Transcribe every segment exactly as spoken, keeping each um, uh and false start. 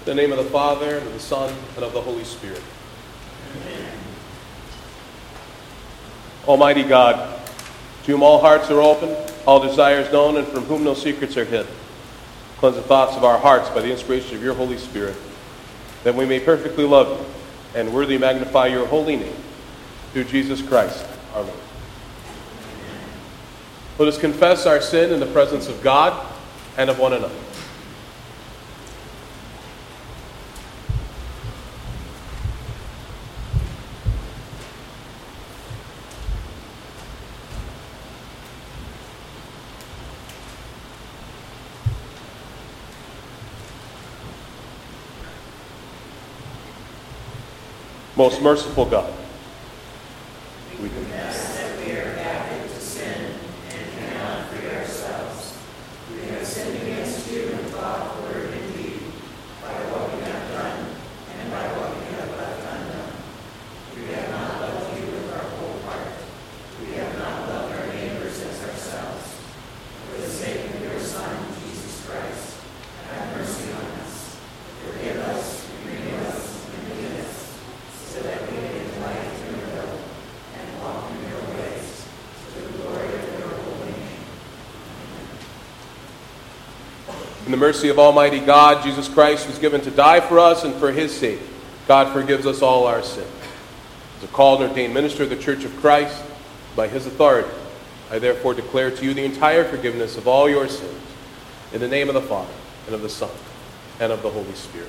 In the name of the Father, and of the Son, and of the Holy Spirit. Amen. Almighty God, to whom all hearts are open, all desires known, and from whom no secrets are hid, cleanse the thoughts of our hearts by the inspiration of your Holy Spirit, that we may perfectly love you and worthily magnify your holy name, through Jesus Christ, our Lord. Let us confess our sin in the presence of God and of one another. Most merciful God, we confess that we are captive to sin and cannot free ourselves. We have sinned against you in thought, word, and deed, by what we have done and by what we have left undone. We have not loved you with our whole heart. We have not loved our neighbors as ourselves. For the sake of your Son, Jesus Christ, have mercy on us. Forgive us, renew us, and lead us, so that we may delight in your will and walk in your ways, to the glory of your holy name. In the mercy of Almighty God, Jesus Christ was given to die for us, and for his sake, God forgives us all our sins. As a called and ordained minister of the Church of Christ, by his authority, I therefore declare to you the entire forgiveness of all your sins, in the name of the Father, and of the Son, and of the Holy Spirit.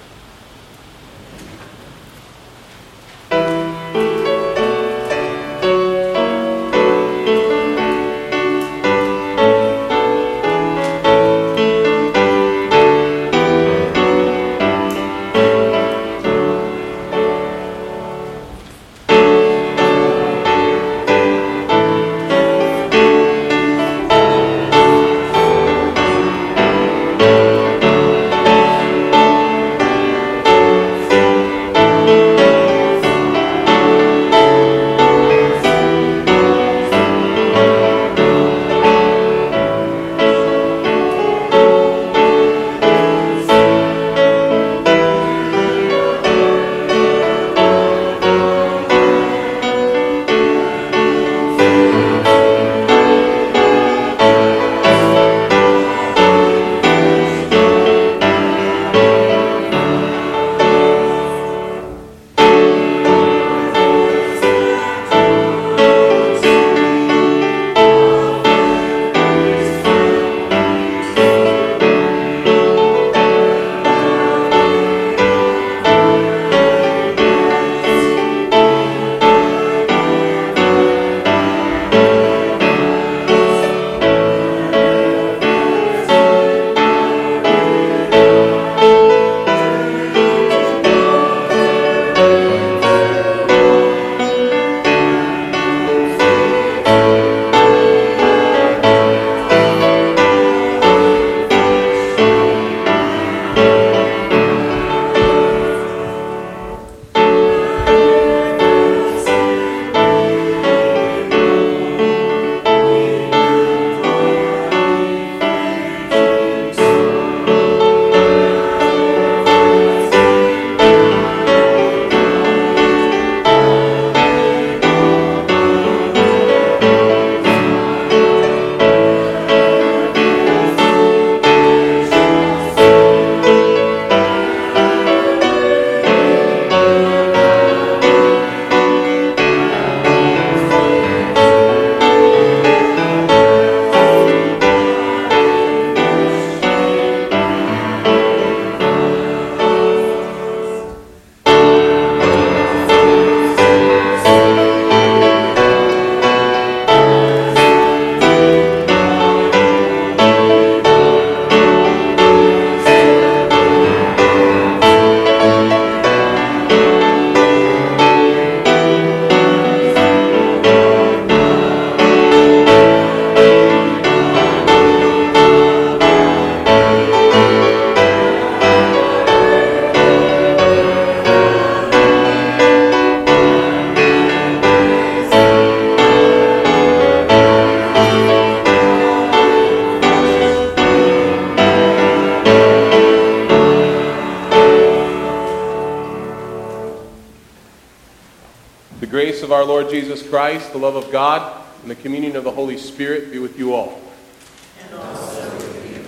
The grace of our Lord Jesus Christ, the love of God, and the communion of the Holy Spirit be with you all. And also with you.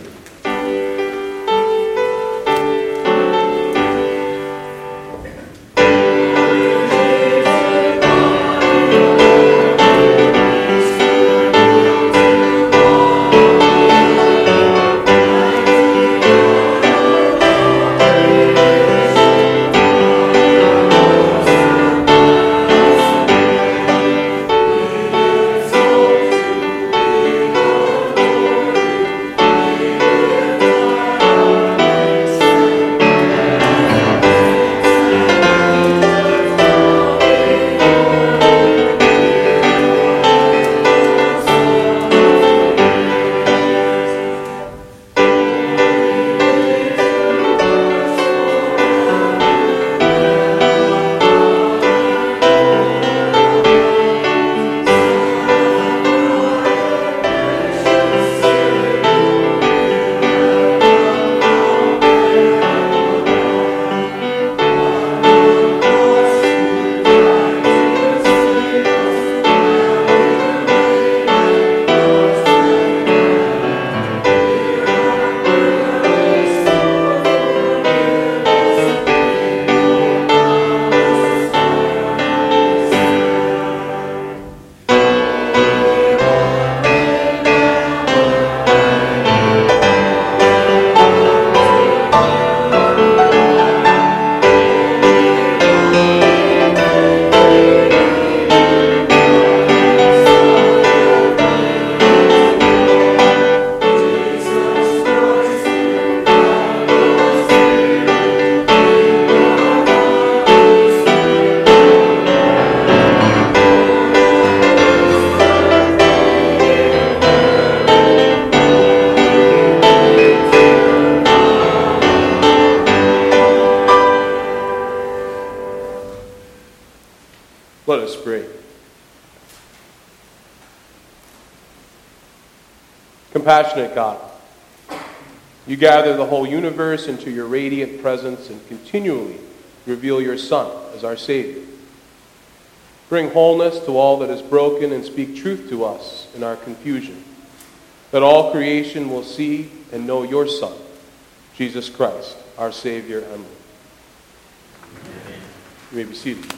Let us pray. Compassionate God, you gather the whole universe into your radiant presence and continually reveal your Son as our Savior. Bring wholeness to all that is broken and speak truth to us in our confusion, that all creation will see and know your Son, Jesus Christ, our Savior and Lord. Amen. You may be seated.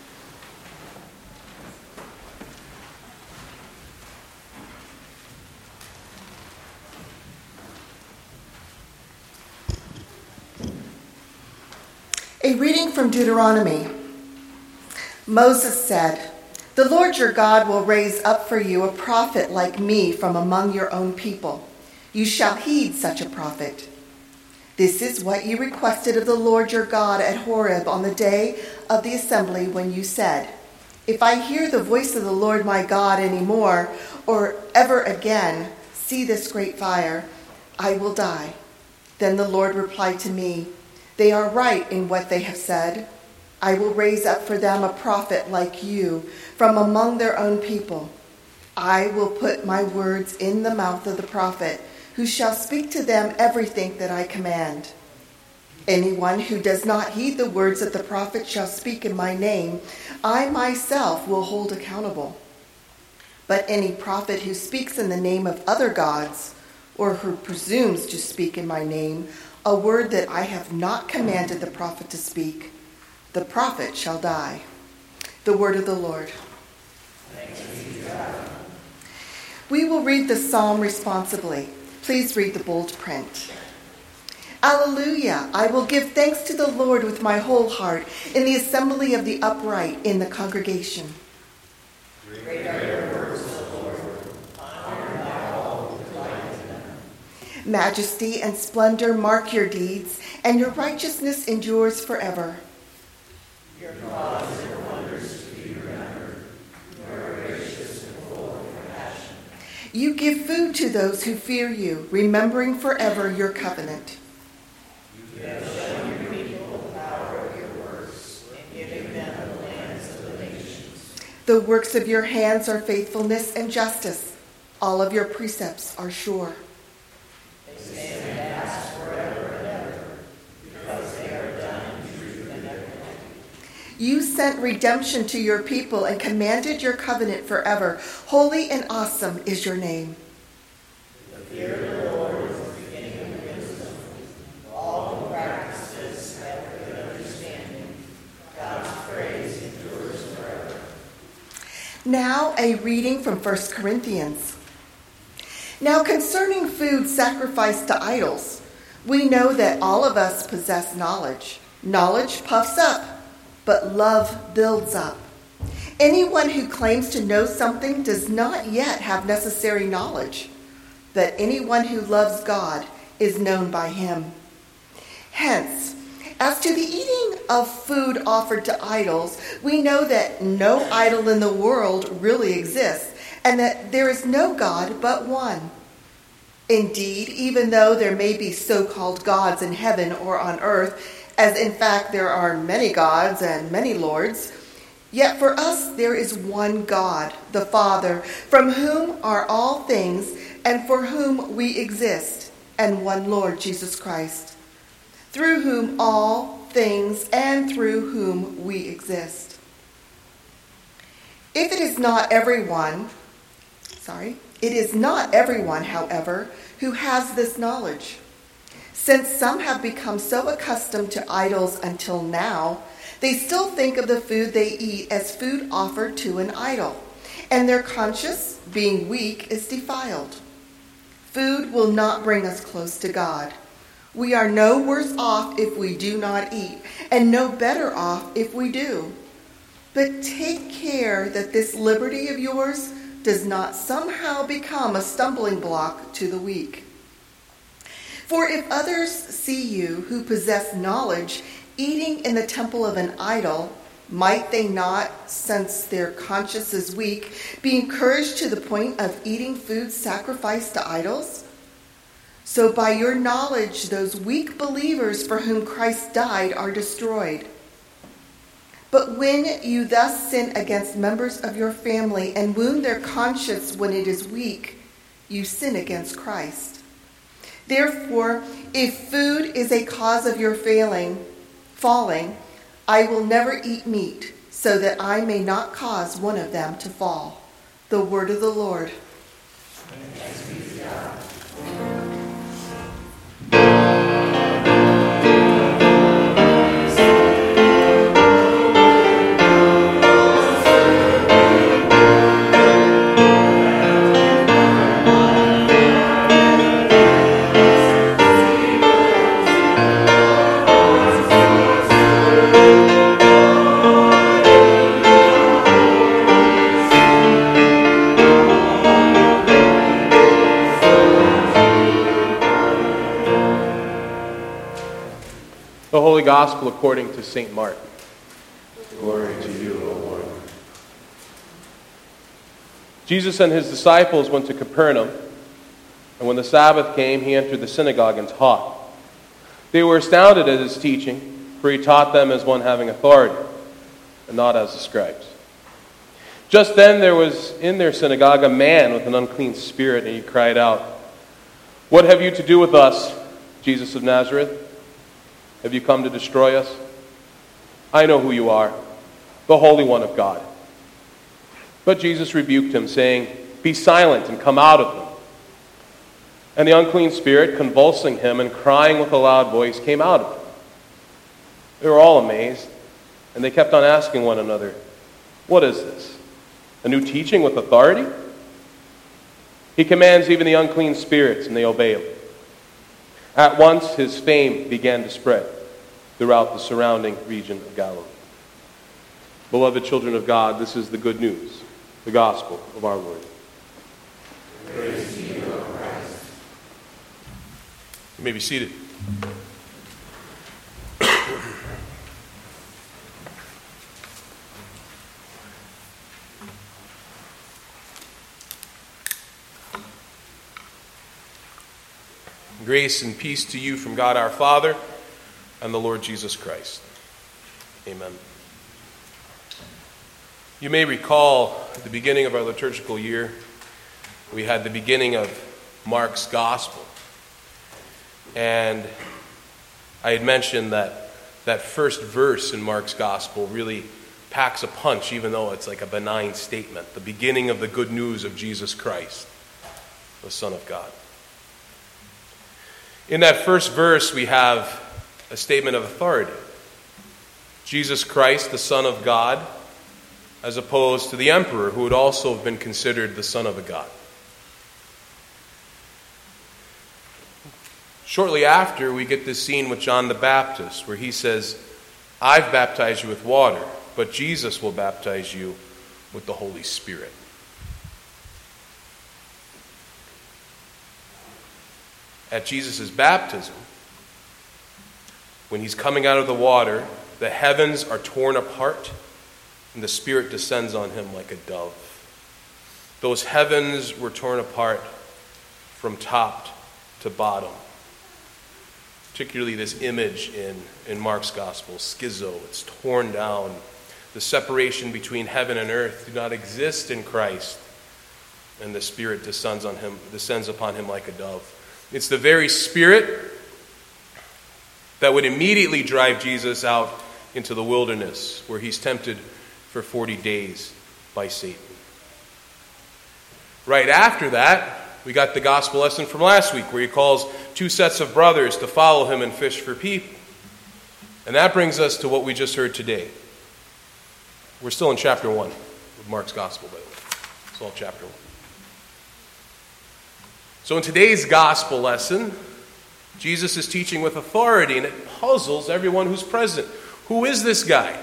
A reading from Deuteronomy. Moses said, "The Lord your God will raise up for you a prophet like me from among your own people. You shall heed such a prophet. This is what you requested of the Lord your God at Horeb on the day of the assembly when you said, 'If I hear the voice of the Lord my God any more, or ever again see this great fire, I will die.' Then the Lord replied to me, 'They are right in what they have said. I will raise up for them a prophet like you from among their own people. I will put my words in the mouth of the prophet, who shall speak to them everything that I command. Anyone who does not heed the words that the prophet shall speak in my name, I myself will hold accountable. But any prophet who speaks in the name of other gods, or who presumes to speak in my name, a word that I have not commanded the prophet to speak, the prophet shall die.'" The word of the Lord. Thanks be to God. We will read the psalm responsibly. Please read the bold print. Alleluia! I will give thanks to the Lord with my whole heart in the assembly of the upright in the congregation. Great are your works, O Lord. Honor by all who delight in them. Majesty and splendor mark your deeds, and your righteousness endures forever. Your cause and wonders to be remembered. You are gracious and full of compassion. You give food to those who fear you, remembering forever your covenant. You have shown your people the power of your works, and giving them the lands of the nations. The works of your hands are faithfulness and justice. All of your precepts are sure. They stand fast forever and ever, because they are done in truth and equity. You sent redemption to your people and commanded your covenant forever. Holy and awesome is your name. The fear of the Lord is the beginning of wisdom. All who practices have good understanding. God's praise endures forever. Now a reading from First Corinthians. Now concerning food sacrificed to idols, we know that all of us possess knowledge. Knowledge puffs up, but love builds up. Anyone who claims to know something does not yet have necessary knowledge, but anyone who loves God is known by him. Hence, as to the eating of food offered to idols, we know that no idol in the world really exists, and that there is no God but one. Indeed, even though there may be so-called gods in heaven or on earth, as in fact there are many gods and many lords, yet for us there is one God, the Father, from whom are all things and for whom we exist, and one Lord, Jesus Christ, through whom all things and through whom we exist. If it is not everyone, sorry, it is not everyone, however, who has this knowledge. Since some have become so accustomed to idols until now, they still think of the food they eat as food offered to an idol, and their conscience, being weak, is defiled. Food will not bring us close to God. We are no worse off if we do not eat, and no better off if we do. But take care that this liberty of yours does not somehow become a stumbling block to the weak. For if others see you who possess knowledge eating in the temple of an idol, might they not, since their conscience is weak, be encouraged to the point of eating food sacrificed to idols? So by your knowledge, those weak believers for whom Christ died are destroyed. But when you thus sin against members of your family and wound their conscience when it is weak, you sin against Christ. Therefore, if food is a cause of your failing, falling, I will never eat meat, so that I may not cause one of them to fall. The word of the Lord. Thanks be to God. The Holy Gospel according to Saint Mark. Glory to you, O Lord. Jesus and his disciples went to Capernaum, and when the Sabbath came, he entered the synagogue and taught. They were astounded at his teaching, for he taught them as one having authority, and not as the scribes. Just then there was in their synagogue a man with an unclean spirit, and he cried out, "What have you to do with us, Jesus of Nazareth? Have you come to destroy us? I know who you are, the Holy One of God." But Jesus rebuked him, saying, "Be silent and come out of him." And the unclean spirit, convulsing him and crying with a loud voice, came out of him. They were all amazed, and they kept on asking one another, "What is this? A new teaching with authority? He commands even the unclean spirits, and they obey him." At once his fame began to spread throughout the surrounding region of Galilee. Beloved children of God, this is the good news, the gospel of our Lord. Praise to you, O Christ. You may be seated. Grace and peace to you from God our Father and the Lord Jesus Christ. Amen. You may recall at the beginning of our liturgical year, we had the beginning of Mark's Gospel. And I had mentioned that that first verse in Mark's gospel really packs a punch, even though it's like a benign statement. The beginning of the good news of Jesus Christ, the Son of God. In that first verse, we have a statement of authority. Jesus Christ, the Son of God, as opposed to the emperor, who would also have been considered the son of a god. Shortly after, we get this scene with John the Baptist, where he says, I've baptized you with water, but Jesus will baptize you with the Holy Spirit. At Jesus' baptism, when he's coming out of the water, the heavens are torn apart, and the Spirit descends on him like a dove. Those heavens were torn apart from top to bottom. Particularly this image in, in Mark's gospel, schizo, it's torn down. The separation between heaven and earth do not exist in Christ, and the Spirit descends on him, descends upon him like a dove. It's the very Spirit that would immediately drive Jesus out into the wilderness, where he's tempted for forty days by Satan. Right after that, we got the gospel lesson from last week, where he calls two sets of brothers to follow him and fish for people. And that brings us to what we just heard today. We're still in chapter one of Mark's gospel, by the way. It's all chapter one. So in today's gospel lesson, Jesus is teaching with authority, and it puzzles everyone who's present. Who is this guy?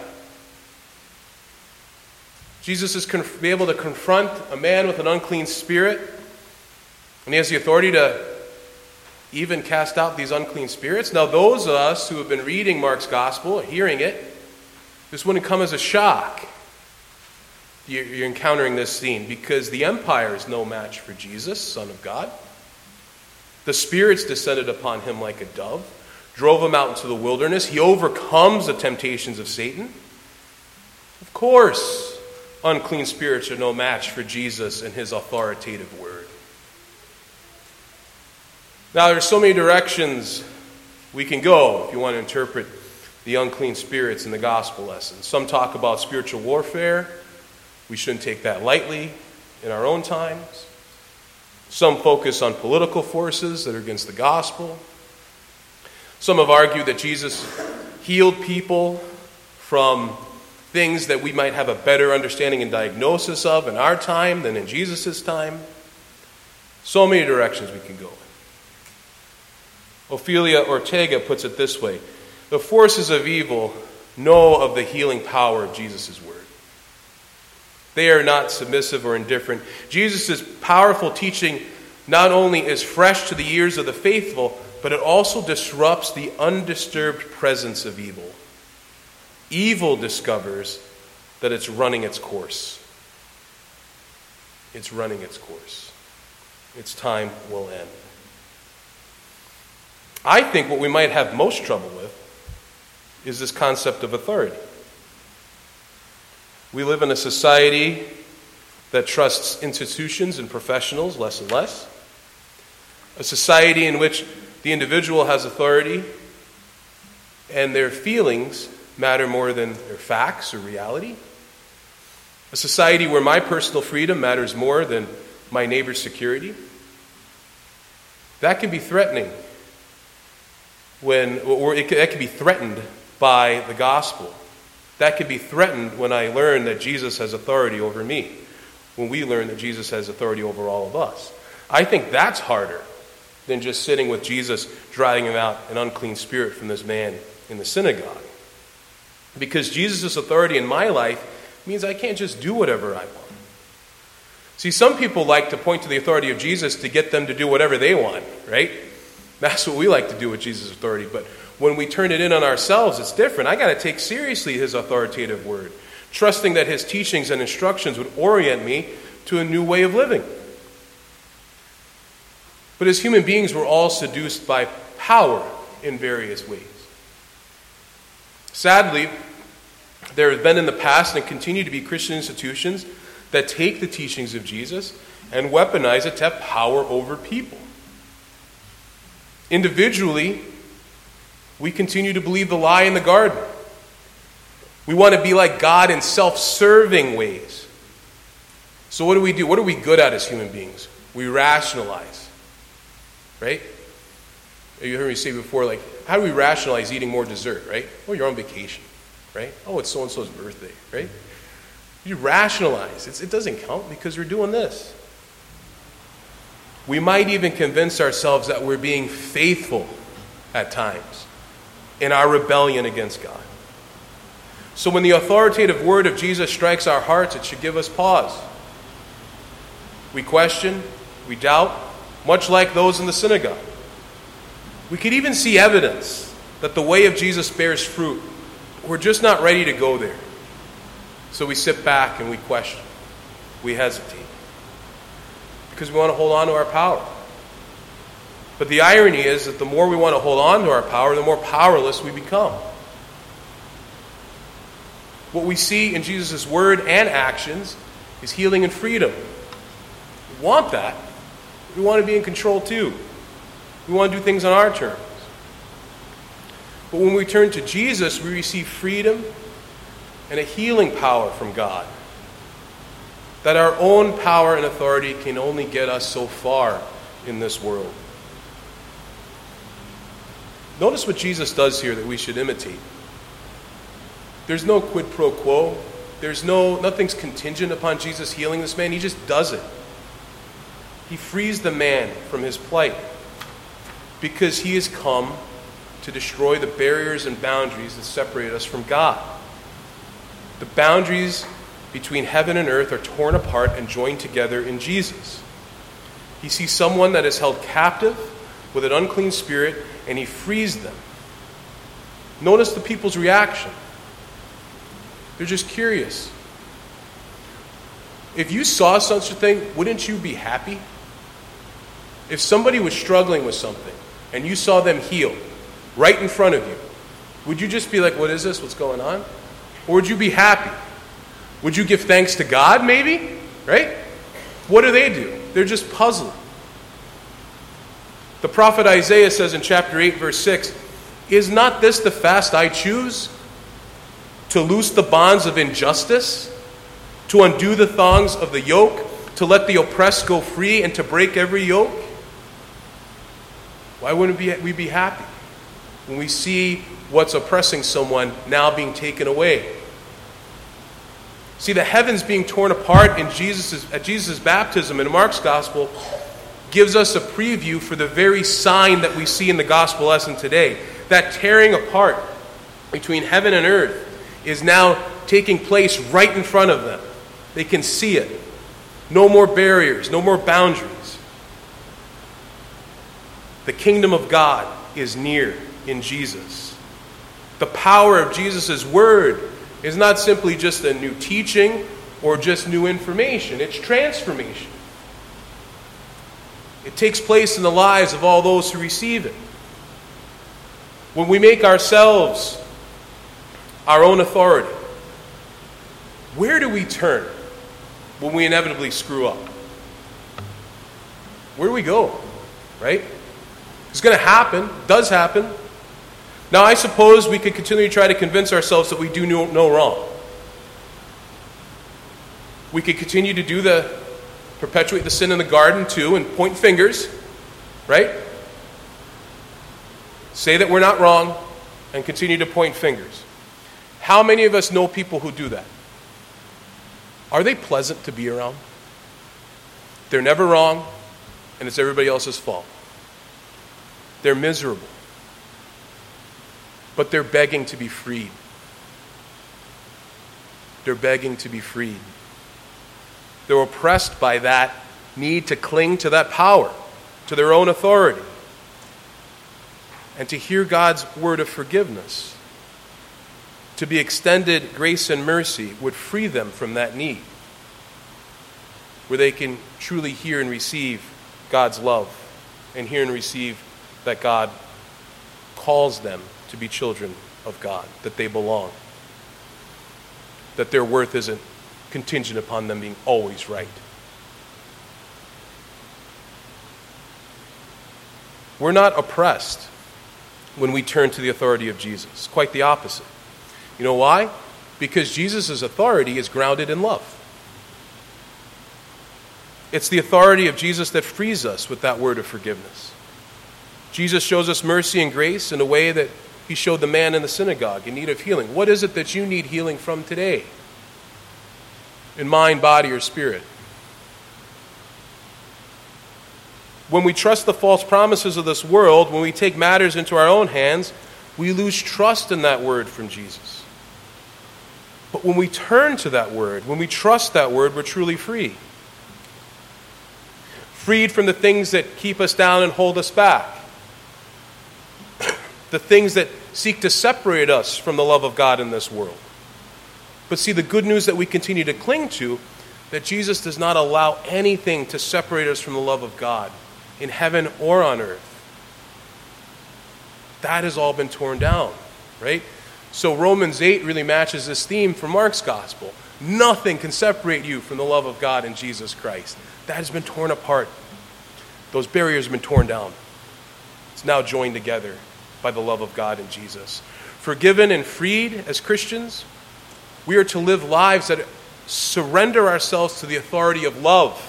Jesus is conf- able to confront a man with an unclean spirit, and he has the authority to even cast out these unclean spirits. Now, those of us who have been reading Mark's gospel, hearing it, this wouldn't come as a shock. You're, you're encountering this scene, because the empire is no match for Jesus, Son of God. The spirits descended upon him like a dove, drove him out into the wilderness. He overcomes the temptations of Satan. Of course, unclean spirits are no match for Jesus and his authoritative word. Now, there's so many directions we can go if you want to interpret the unclean spirits in the gospel lesson. Some talk about spiritual warfare. We shouldn't take that lightly in our own times. Some focus on political forces that are against the gospel. Some have argued that Jesus healed people from things that we might have a better understanding and diagnosis of in our time than in Jesus' time. So many directions we can go. Ophelia Ortega puts it this way: the forces of evil know of the healing power of Jesus' word. They are not submissive or indifferent. Jesus' powerful teaching not only is fresh to the ears of the faithful, but it also disrupts the undisturbed presence of evil. Evil discovers that it's running its course. It's running its course. Its time will end. I think what we might have most trouble with is this concept of authority. We live in a society that trusts institutions and professionals less and less. A society in which the individual has authority and their feelings matter more than their facts or reality. A society where my personal freedom matters more than my neighbor's security. That can be threatening when, or it, that can be threatened by the gospel. That can be threatened when I learn that Jesus has authority over me, when we learn that Jesus has authority over all of us. I think that's harder than just sitting with Jesus driving him out an unclean spirit from this man in the synagogue. Because Jesus' authority in my life means I can't just do whatever I want. See, some people like to point to the authority of Jesus to get them to do whatever they want, right? That's what we like to do with Jesus' authority. But when we turn it in on ourselves, it's different. I got to take seriously his authoritative word, trusting that his teachings and instructions would orient me to a new way of living. But as human beings, we're all seduced by power in various ways. Sadly, there have been in the past and continue to be Christian institutions that take the teachings of Jesus and weaponize it to have power over people. Individually, We continue to believe the lie in the garden. We want to be like God in self-serving ways. So what do we do? What are we good at as human beings? We rationalize. Right? You heard me say before, like, how do we rationalize eating more dessert, right? Oh, you're on vacation, right? Oh, it's so-and-so's birthday, right? You rationalize. It's, it doesn't count because we're doing this. We might even convince ourselves that we're being faithful at times in our rebellion against God. So when the authoritative word of Jesus strikes our hearts, it should give us pause. We question, we doubt, much like those in the synagogue. We could even see evidence that the way of Jesus bears fruit. We're just not ready to go there. So we sit back and we question. We hesitate. Because we want to hold on to our power. But the irony is that the more we want to hold on to our power, the more powerless we become. What we see in Jesus' word and actions is healing and freedom. We want that. We want to be in control too. We want to do things on our terms. But when we turn to Jesus, we receive freedom and a healing power from God. That our own power and authority can only get us so far in this world. Notice what Jesus does here that we should imitate. There's no quid pro quo. There's no, nothing's contingent upon Jesus healing this man. He just does it. He frees the man from his plight because he has come to destroy the barriers and boundaries that separate us from God. The boundaries between heaven and earth are torn apart and joined together in Jesus. He sees someone that is held captive with an unclean spirit, and he frees them. Notice the people's reaction. They're just curious. If you saw such a thing, wouldn't you be happy? If somebody was struggling with something, and you saw them healed right in front of you, would you just be like, what is this? What's going on? Or would you be happy? Would you give thanks to God, maybe? Right? What do they do? They're just puzzled. The prophet Isaiah says in chapter eight, verse six, "Is not this the fast I choose? To loose the bonds of injustice, to undo the thongs of the yoke, to let the oppressed go free, and to break every yoke?" Why wouldn't we be happy when we see what's oppressing someone now being taken away? See, the heavens being torn apart in Jesus' at Jesus' baptism in Mark's gospel gives us a preview for the very sign that we see in the gospel lesson today. That tearing apart between heaven and earth is now taking place right in front of them. They can see it. No more barriers, no more boundaries. The kingdom of God is near in Jesus. The power of Jesus' word is not simply just a new teaching or just new information. It's transformation. It takes place in the lives of all those who receive it. When we make ourselves our own authority, where do we turn when we inevitably screw up? Where do we go? Right? It's going to happen. It does happen. Now, I suppose we could continue to try to convince ourselves that we do no, no wrong. We could continue to do the, perpetuate the sin in the garden too, and point fingers, right? Say that we're not wrong, and continue to point fingers. How many of us know people who do that? Are they pleasant to be around? They're never wrong, and it's everybody else's fault. They're miserable. But they're begging to be freed. They're begging to be freed. They're oppressed by that need to cling to that power, to their own authority, and to hear God's word of forgiveness. To be extended grace and mercy would free them from that need, where they can truly hear and receive God's love, and hear and receive that God calls them to be children of God, that they belong, that their worth isn't contingent upon them being always right. We're not oppressed when we turn to the authority of Jesus. Quite the opposite. You know why? Because Jesus' authority is grounded in love. It's the authority of Jesus that frees us with that word of forgiveness. Jesus shows us mercy and grace in a way that he showed the man in the synagogue in need of healing. What is it that you need healing from today? In mind, body, or spirit? When we trust the false promises of this world, when we take matters into our own hands, we lose trust in that word from Jesus. But when we turn to that word, when we trust that word, we're truly free. Freed from the things that keep us down and hold us back. The things that seek to separate us from the love of God in this world. But see, the good news that we continue to cling to, that Jesus does not allow anything to separate us from the love of God, in heaven or on earth. That has all been torn down, right? So Romans eight really matches this theme from Mark's gospel. Nothing can separate you from the love of God in Jesus Christ. That has been torn apart. Those barriers have been torn down. It's now joined together by the love of God in Jesus. Forgiven and freed as Christians, we are to live lives that surrender ourselves to the authority of love.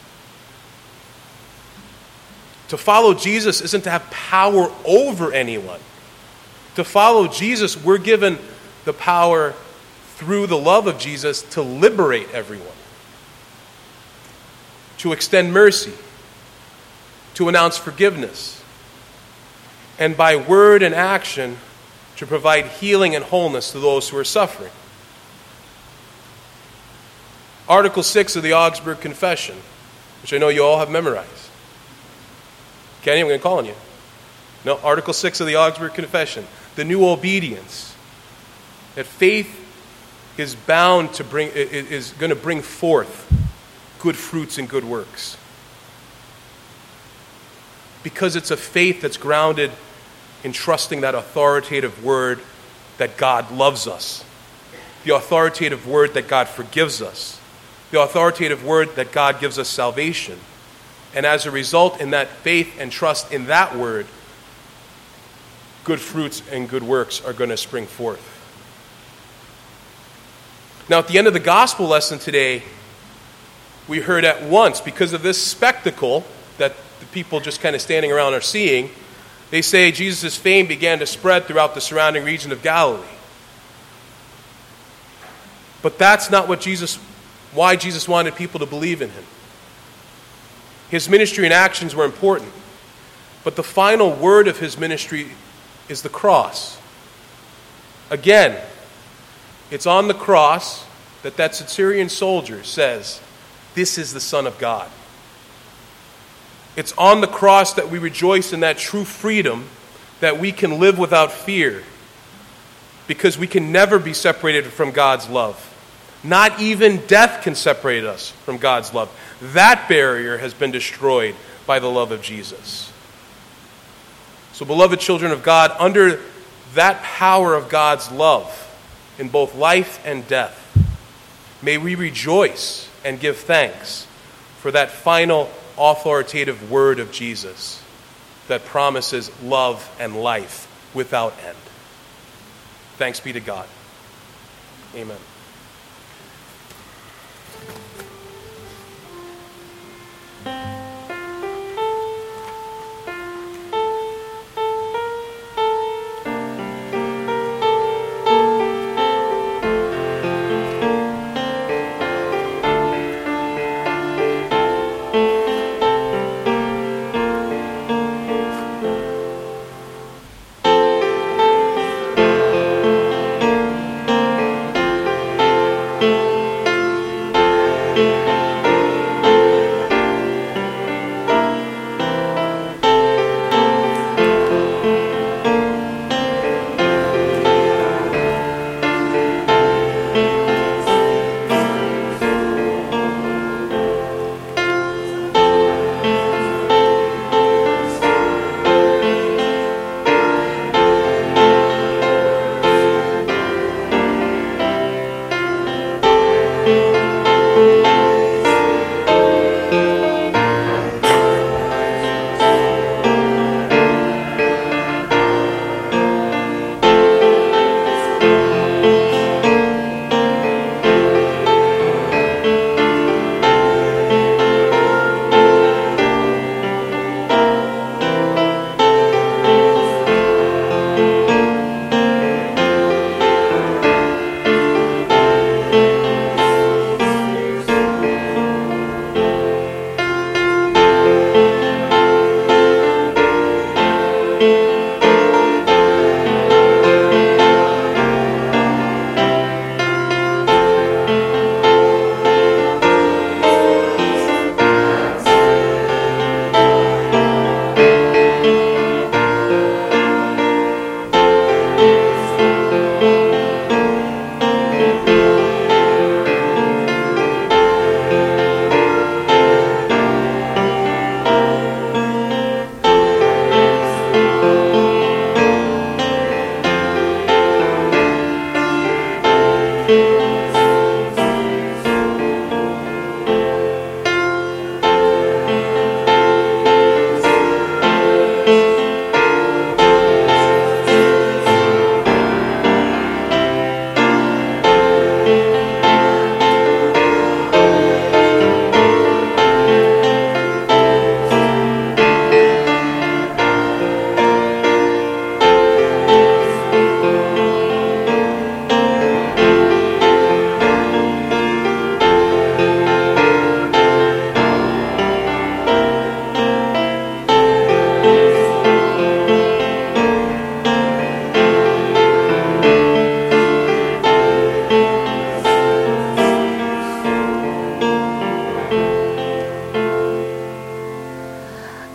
To follow Jesus isn't to have power over anyone. To follow Jesus, we're given the power through the love of Jesus to liberate everyone. To extend mercy. To announce forgiveness. And by word and action, to provide healing and wholeness to those who are suffering. Article six of the Augsburg Confession, which I know you all have memorized. Kenny, I'm going to call on you. No, Article six of the Augsburg Confession. The new obedience. That faith is bound to bring, is going to bring forth good fruits and good works. Because it's a faith that's grounded in trusting that authoritative word that God loves us. The authoritative word that God forgives us. The authoritative word that God gives us salvation. And as a result, in that faith and trust in that word, good fruits and good works are going to spring forth. Now, at the end of the gospel lesson today, we heard at once, because of this spectacle that the people just kind of standing around are seeing, they say Jesus' fame began to spread throughout the surrounding region of Galilee. But that's not what Jesus, why Jesus wanted people to believe in him. His ministry and actions were important. But the final word of his ministry is the cross. Again, it's on the cross that that centurion soldier says, "This is the Son of God." It's on the cross that we rejoice in that true freedom that we can live without fear because we can never be separated from God's love. Not even death can separate us from God's love. That barrier has been destroyed by the love of Jesus. So, beloved children of God, under that power of God's love in both life and death, may we rejoice and give thanks for that final authoritative word of Jesus that promises love and life without end. Thanks be to God. Amen.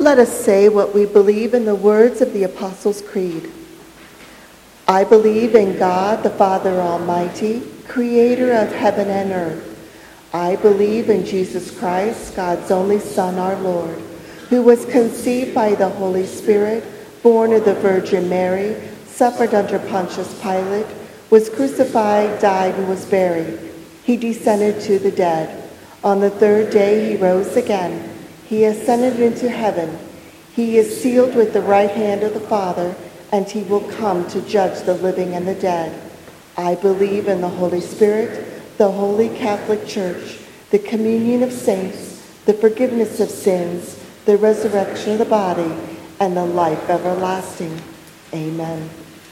Let us say what we believe in the words of the Apostles' Creed. I believe in God, the Father Almighty, creator of heaven and earth. I believe in Jesus Christ, God's only Son, our Lord, who was conceived by the Holy Spirit, born of the Virgin Mary, suffered under Pontius Pilate, was crucified, died, and was buried. He descended to the dead. On the third day he rose again. He ascended into heaven. He is sealed with the right hand of the Father, and he will come to judge the living and the dead. I believe in the Holy Spirit, the Holy Catholic Church, the communion of saints, the forgiveness of sins, the resurrection of the body, and the life everlasting. Amen.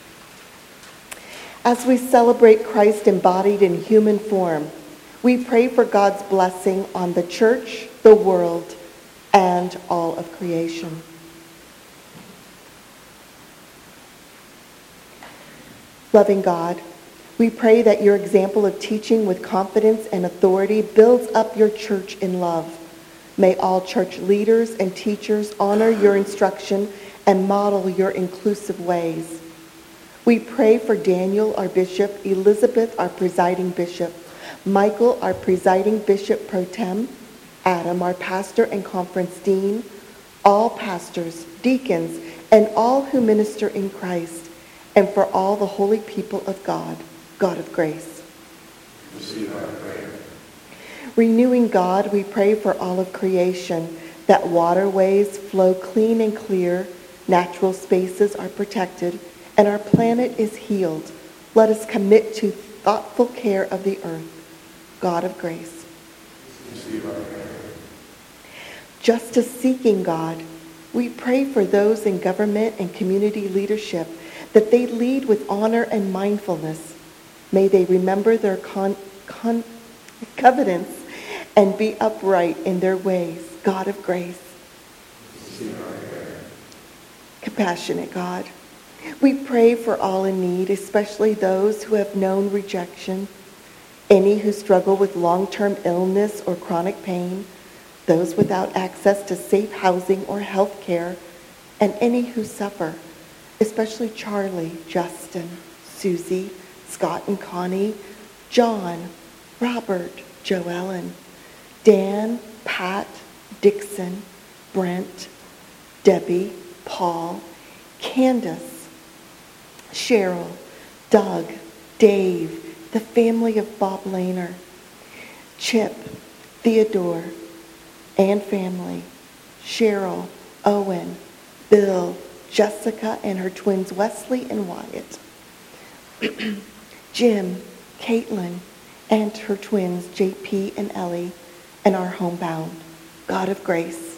As we celebrate Christ embodied in human form, we pray for God's blessing on the church, the world, and all of creation. Loving God, we pray that your example of teaching with confidence and authority builds up your church in love. May all church leaders and teachers honor your instruction and model your inclusive ways. We pray for Daniel, our bishop, Elizabeth, our presiding bishop, Michael, our presiding bishop pro tem, Adam, our pastor and conference dean, all pastors, deacons, and all who minister in Christ, and for all the holy people of God, God of grace. Receive our prayer. Renewing God, we pray for all of creation, that waterways flow clean and clear, natural spaces are protected, and our planet is healed. Let us commit to thoughtful care of the earth. God of grace. Receive our prayer. Justice-seeking God, we pray for those in government and community leadership that they lead with honor and mindfulness. May they remember their con- con- covenants and be upright in their ways. God of grace. Receive our prayer. Compassionate God, we pray for all in need, especially those who have known rejection, any who struggle with long-term illness or chronic pain, those without access to safe housing or health care, and any who suffer, especially Charlie, Justin, Susie, Scott and Connie, John, Robert, Joellen, Dan, Pat, Dixon, Brent, Debbie, Paul, Candace, Cheryl, Doug, Dave, the family of Bob Lehner, Chip, Theodore, and family, Cheryl, Owen, Bill, Jessica and her twins Wesley and Wyatt, Jim, Caitlin, and her twins J P and Ellie, and our homebound, God of grace.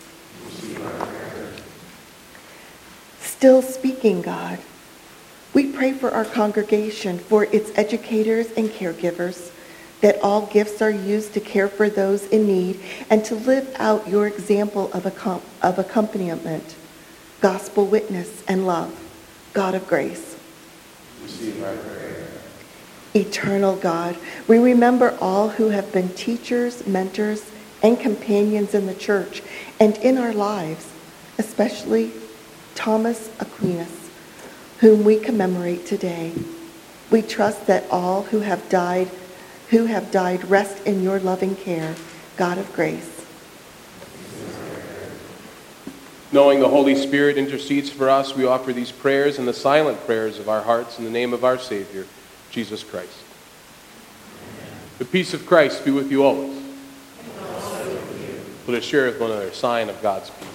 Still speaking, God, we pray for our congregation, for its educators and caregivers, that all gifts are used to care for those in need and to live out your example of, accom- of accompaniment, gospel witness, and love. God of grace. Receive our prayer. Eternal God, we remember all who have been teachers, mentors, and companions in the church and in our lives, especially Thomas Aquinas, whom we commemorate today. We trust that all who have died, who have died rest in your loving care, God of grace. Knowing the Holy Spirit intercedes for us, we offer these prayers and the silent prayers of our hearts in the name of our Savior, Jesus Christ. The peace of Christ be with you always. And also with you. Let us share with one another a sign of God's peace.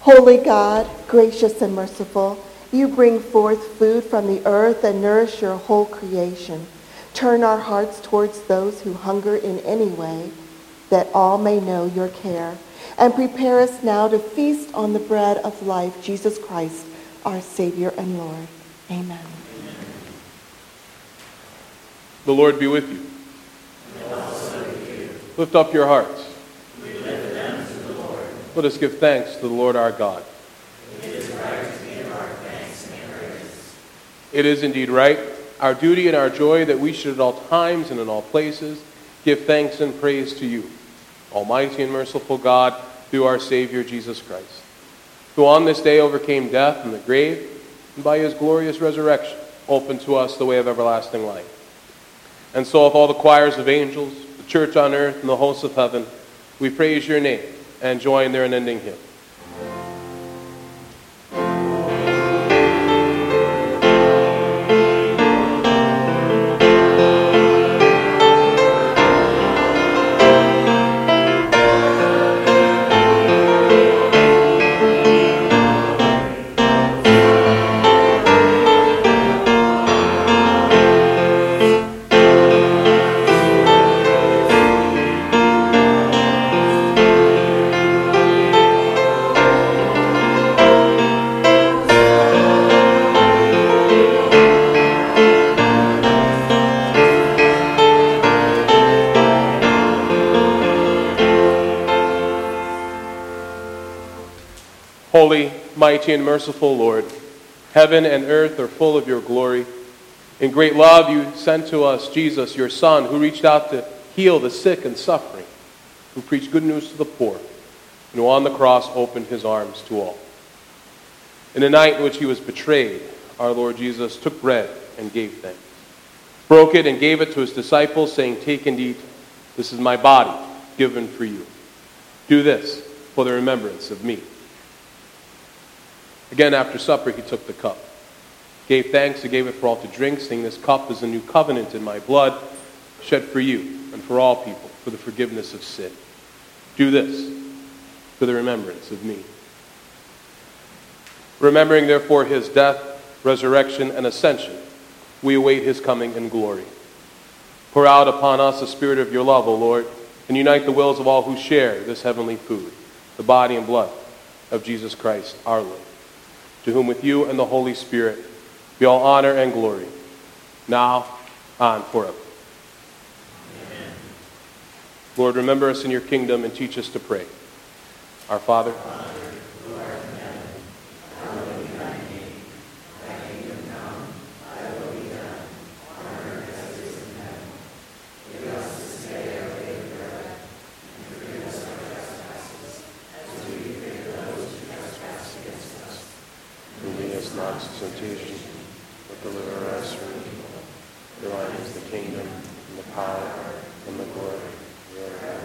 Holy God, gracious and merciful, you bring forth food from the earth and nourish your whole creation. Turn our hearts towards those who hunger in any way, that all may know your care. And prepare us now to feast on the bread of life, Jesus Christ, our Savior and Lord. Amen. The Lord be with you. And also with you. Lift up your hearts. We lift them to the Lord. Let us give thanks to the Lord our God. It is right to give our thanks and praise. It is indeed right, our duty and our joy, that we should at all times and in all places give thanks and praise to you, Almighty and merciful God, through our Savior Jesus Christ, who on this day overcame death and the grave, and by his glorious resurrection opened to us the way of everlasting life. And so with all the choirs of angels, the church on earth, and the hosts of heaven, we praise your name and join their unending hymn. Holy, mighty, and merciful Lord, heaven and earth are full of your glory. In great love you sent to us Jesus, your Son, who reached out to heal the sick and suffering, who preached good news to the poor, and who on the cross opened his arms to all. In the night in which he was betrayed, our Lord Jesus took bread and gave thanks, broke it and gave it to his disciples, saying, "Take and eat. This is my body given for you. Do this for the remembrance of me." Again, after supper, he took the cup, gave thanks, and gave it for all to drink, saying, "This cup is a new covenant in my blood, shed for you and for all people for the forgiveness of sin. Do this for the remembrance of me." Remembering, therefore, his death, resurrection, and ascension, we await his coming in glory. Pour out upon us the spirit of your love, O Lord, and unite the wills of all who share this heavenly food, the body and blood of Jesus Christ, our Lord, to whom with you and the Holy Spirit be all honor and glory, now and forever. Amen. Lord, remember us in your kingdom and teach us to pray. Our Father, who art in heaven, hallowed be thy name. Thy kingdom come, thy will be done, on earth as it is in heaven. Give us this day our daily bread, and forgive us our trespasses, as we forgive those who trespass against us. and lead us not into temptation, but deliver us from evil. For thine is the kingdom, and the power, and the glory forever.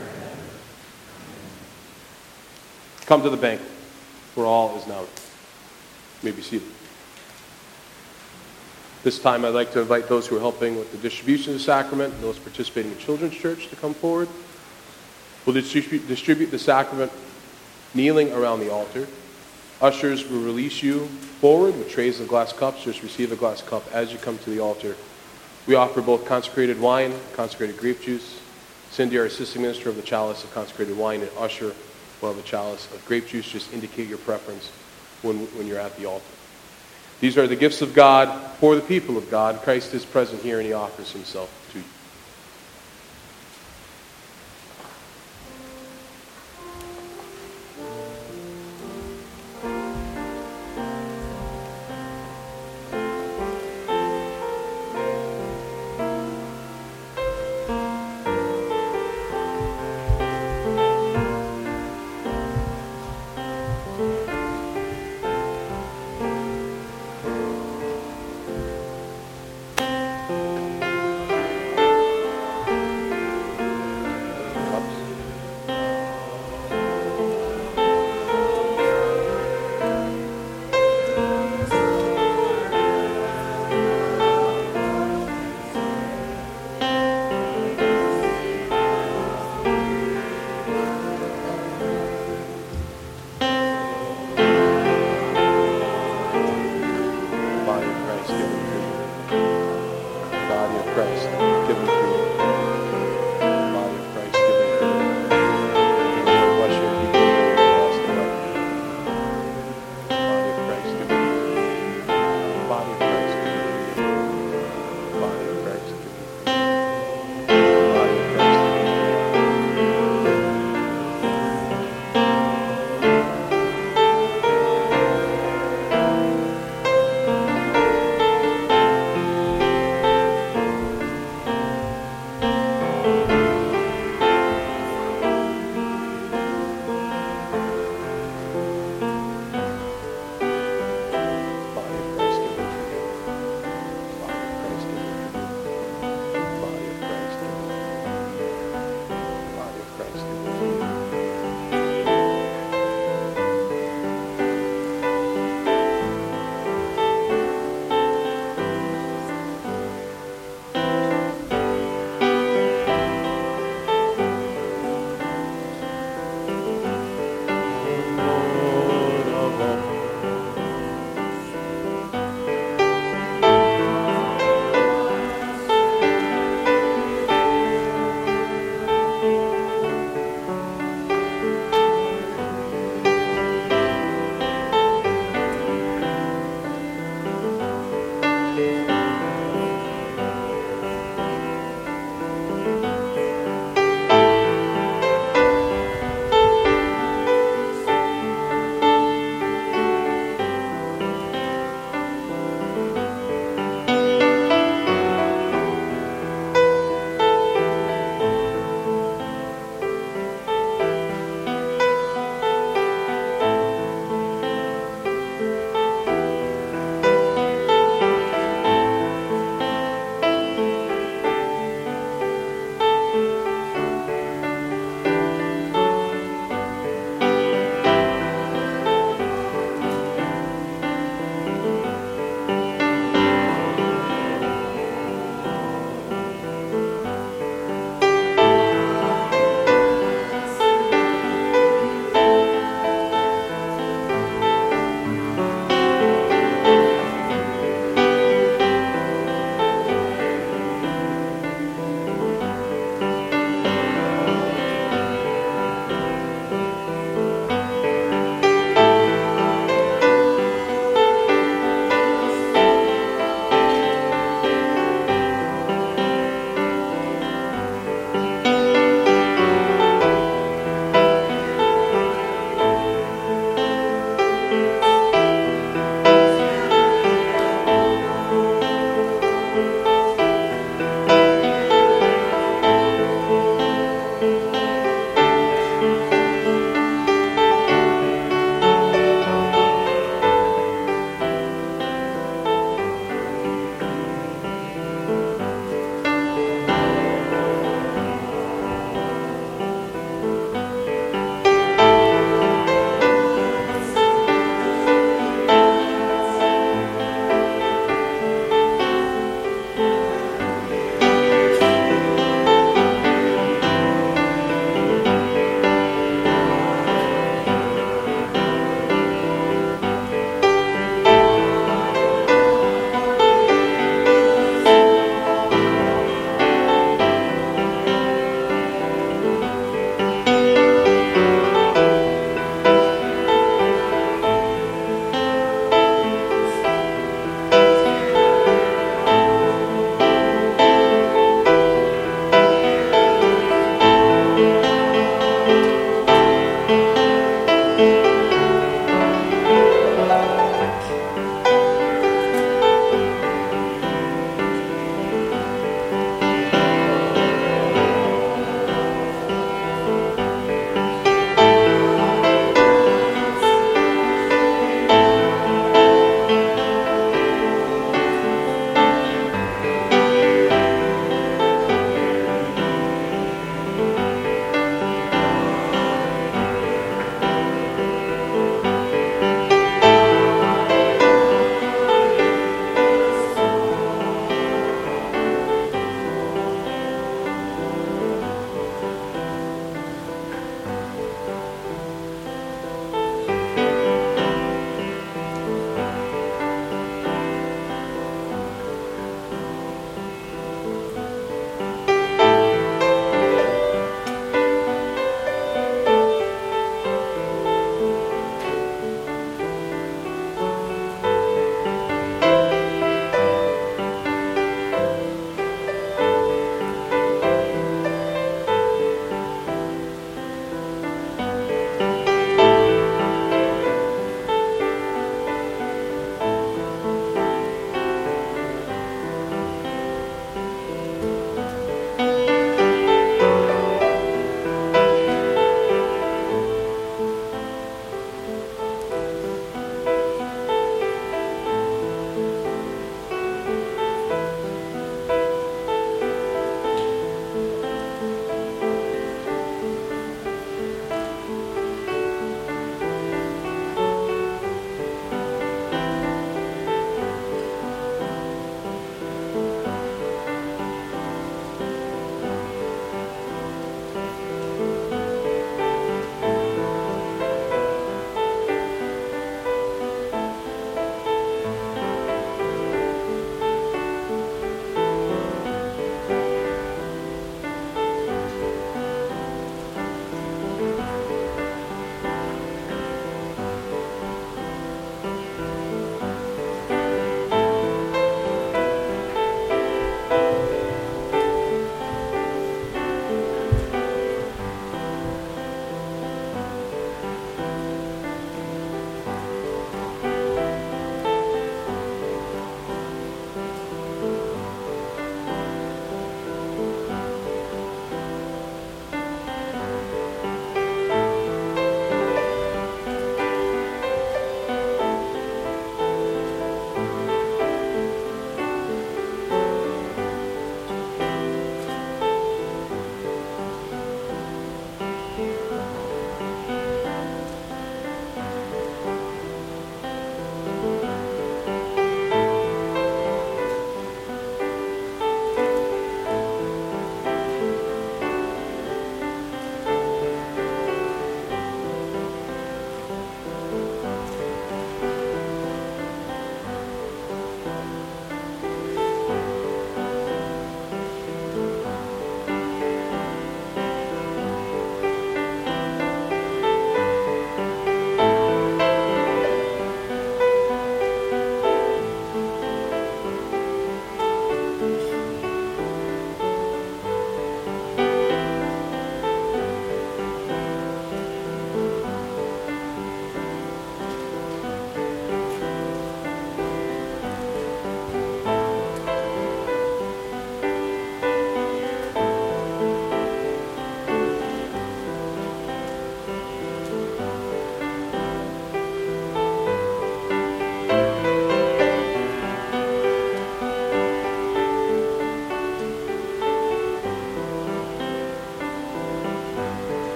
Come to the banquet, for all is now ready. You may be seated. This time I'd like to invite those who are helping with the distribution of the sacrament and those participating in Children's Church to come forward. We'll distribute, distribute the sacrament kneeling around the altar. Ushers will release you forward with trays of glass cups. Just receive a glass cup as you come to the altar. We offer both consecrated wine, consecrated grape juice. Cindy, our assistant minister, of the chalice of consecrated wine, and usher will have a chalice of grape juice. Just indicate your preference when, when you're at the altar. These are the gifts of God for the people of God. Christ is present here and he offers himself to you.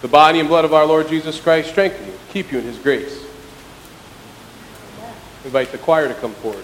The body and blood of our Lord Jesus Christ strengthen you, keep you in his grace. I invite the choir to come forward.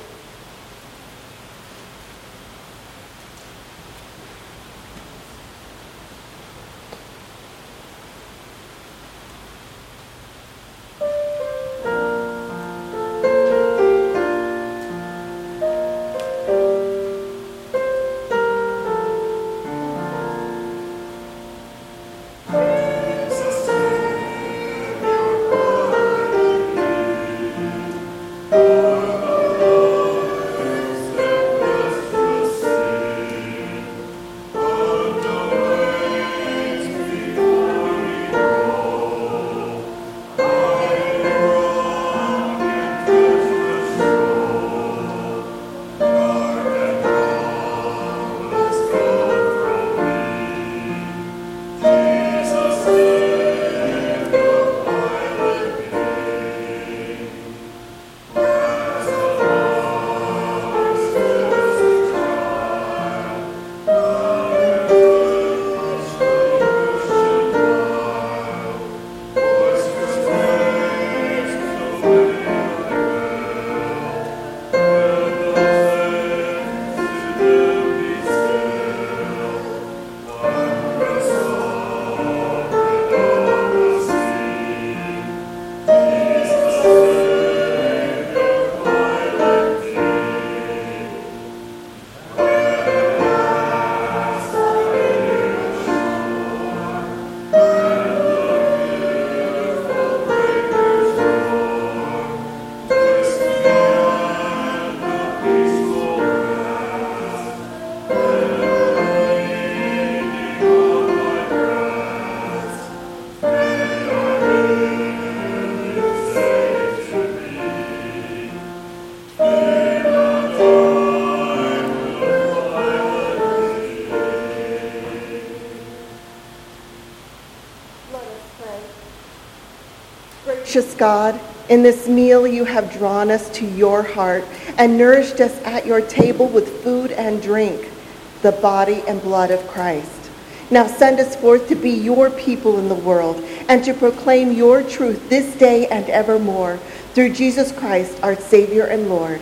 Gracious God, in this meal you have drawn us to your heart and nourished us at your table with food and drink, the body and blood of Christ. Now send us forth to be your people in the world and to proclaim your truth this day and evermore, through Jesus Christ, our Savior and Lord.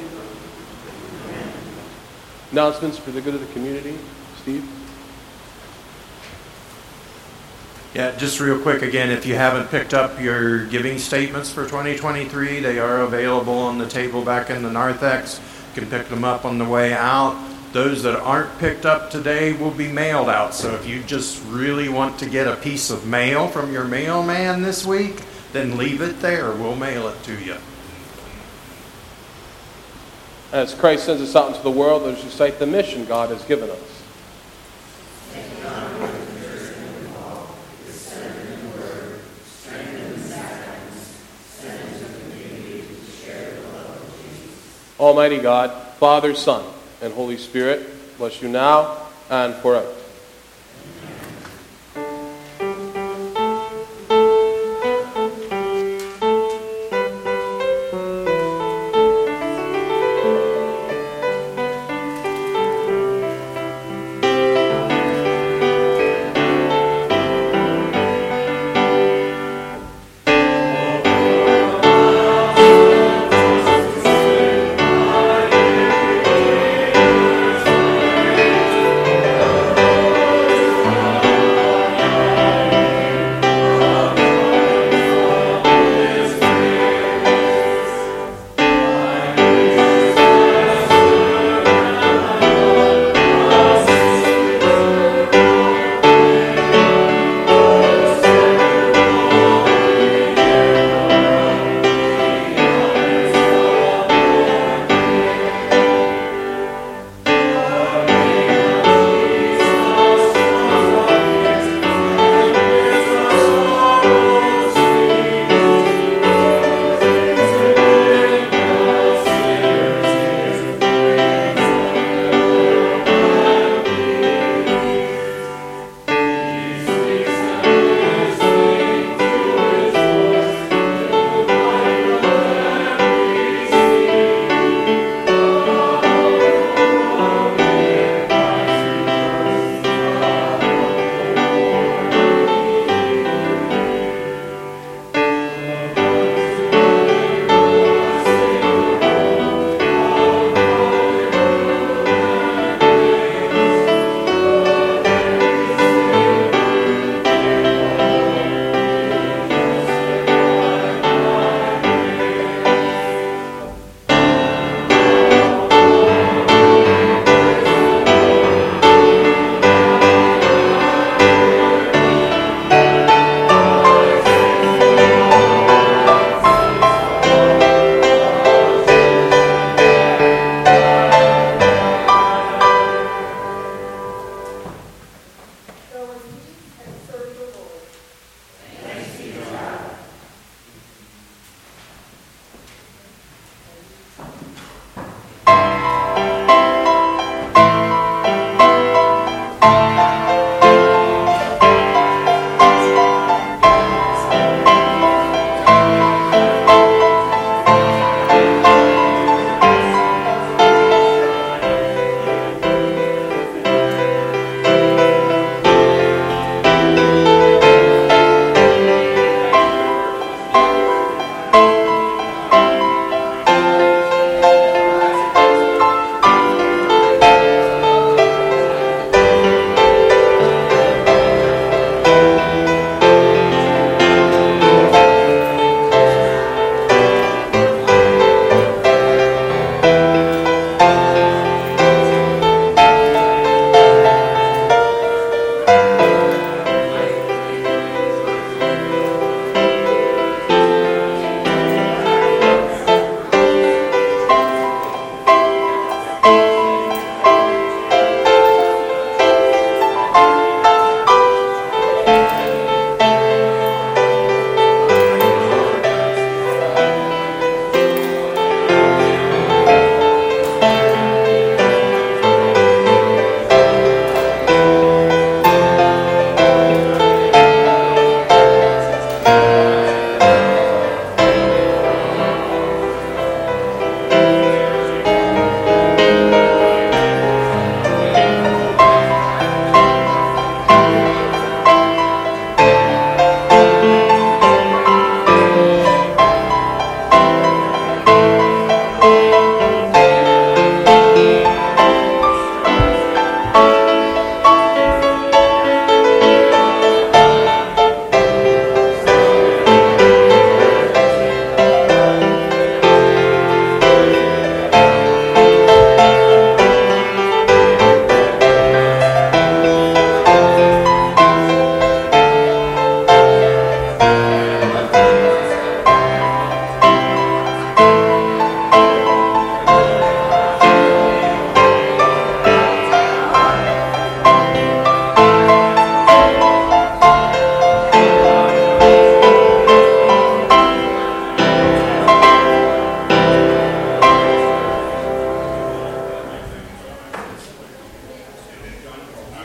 Announcements for the good of the community. Steve? Yeah, just real quick again, if you haven't picked up your giving statements for twenty twenty-three, they are available on the table back in the narthex. You can pick them up on the way out. Those that aren't picked up today will be mailed out. So if you just really want to get a piece of mail from your mailman this week, then leave it there. We'll mail it to you. As Christ sends us out into the world, let us recite the mission God has given us. Almighty God, Father, Son, and Holy Spirit, bless you now and forever.